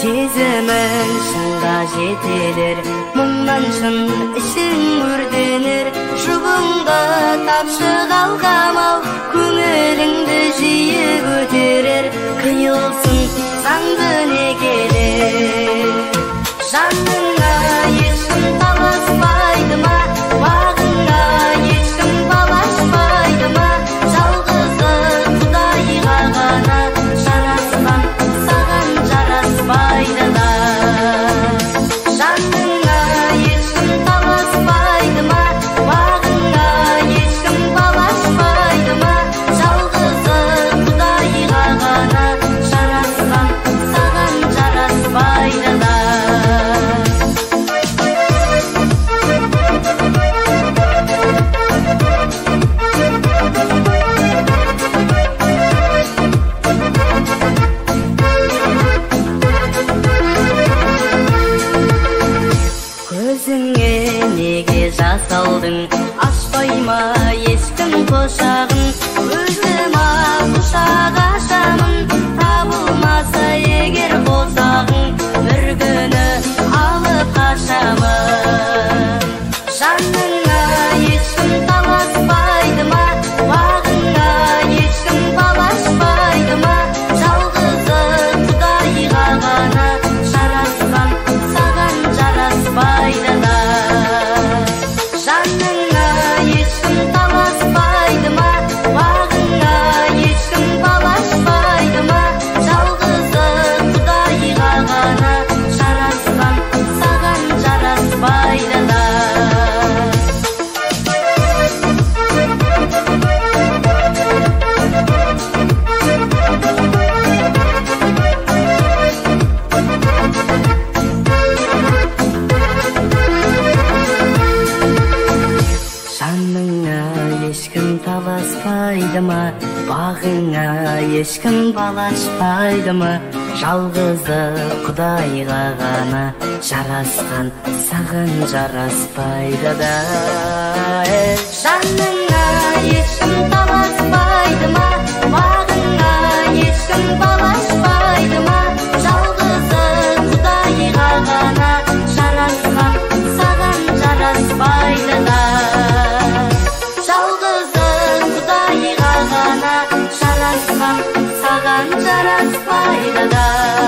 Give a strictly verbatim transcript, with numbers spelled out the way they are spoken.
Сезімін шынға жетелер, мұңнан шын ішің өртенер. Жұбыңды тапшы қалқамау, көңіліңді жиі көтерер. Қиылсын заңды не келер, жаныңа ешкім таласпайды ма, бағыңа ешкім балашпайды ма. Жалғызы Құдайға ғана жарасқан саған жараспайды да. Жаныңа ешкім таласпайды ма, бағыңа ешкім балашпайды ма. Жалғызы Құдайға ғана жарасқан саған жараспайды да. Көзіңе неге жас алдың, ашпай ма ешкім құшағын. Өзіма құшақ ашамын, табылмаса егер қосағың, бір күні алып қашамын. Жаныңа ешкім таласпайды ма, бағыңа ешкім балашпайды ма. Жалғызы Құдайға ғана жарасқан саған жараспайды да. Жаныңа ешкім таласпайды ма, бағыңа ешкім балашпайды ма. Жалғызы Құдайға ғана жарасқан саған жараспайды да. Жаныңа ешкім таласпайды ма, бағыңа ешкім балашпайды ма. Жалғызы Құдайға ғана жарасқан саған жараспайды да. Жаныңа ешкім таласпайды ма, бағыңа ешкім балашпайды ма. Жалғызы Құдайға ғана жарасқан саған жараспайды да. Жалғызы Құдайға ғана жарасқан саған жараспайды да.